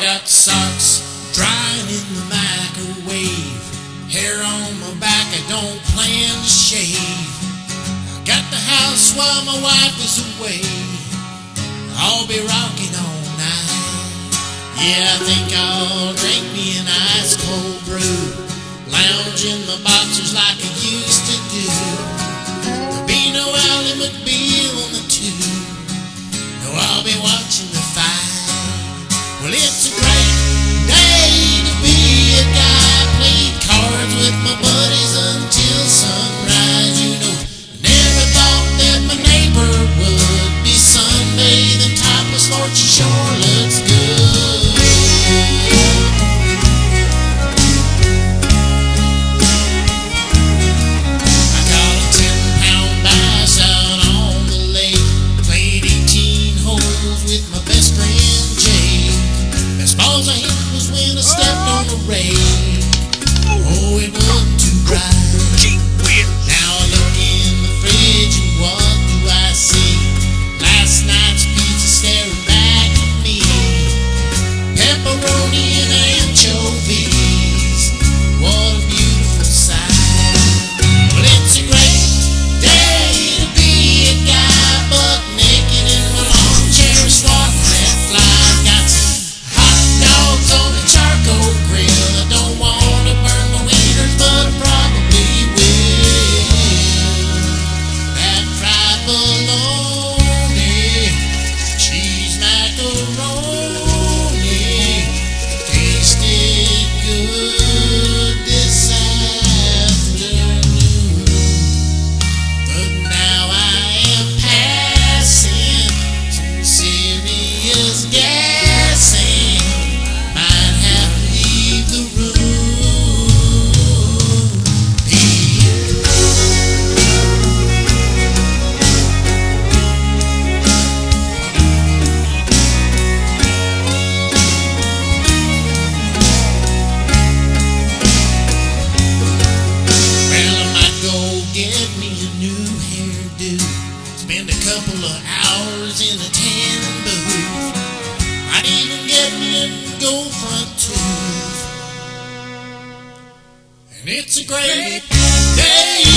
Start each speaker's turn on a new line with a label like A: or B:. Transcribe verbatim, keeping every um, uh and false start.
A: got socks drying in the microwave, hair on my back I don't plan to shave. I got the house while my wife is away, I'll be rocking all night. Yeah, I think I'll drink me an ice cold brew, lounge in my boxers like I used to do. There'll be no Ally McBeal on the tube, no, I'll be watching the fight. Well, it's a great day to be a guy. Played cards with my buddies until sunrise. You know, I never thought that my neighbor would be sunbathing topless. Lord, she sure looks good. I caught a ten pound bass out on the lake, played eighteen holes with my best friend Jay. Best balls I hit was when I stepped on the rake. Oh, it wasn't too bright. Now I look in the fridge and what do I see? Last night's pizza staring back at me. Pepperoni and anchovies. What a beautiful sight. Well, it's a great day to be a guy, buck naked in my lawn chair, swatting at flies. Got some hot dogs on the charcoal grill. I don't want to burn my wieners, but I probably will. That fried bologna, cheese macaroni, tasted good this afternoon. But now I am passing some serious gassing. Might have to leave the room. Pete. Well, I might go get me a new hairdo, spend a couple of hours in a tanning booth, might even get me a gold front tooth. And it's a great day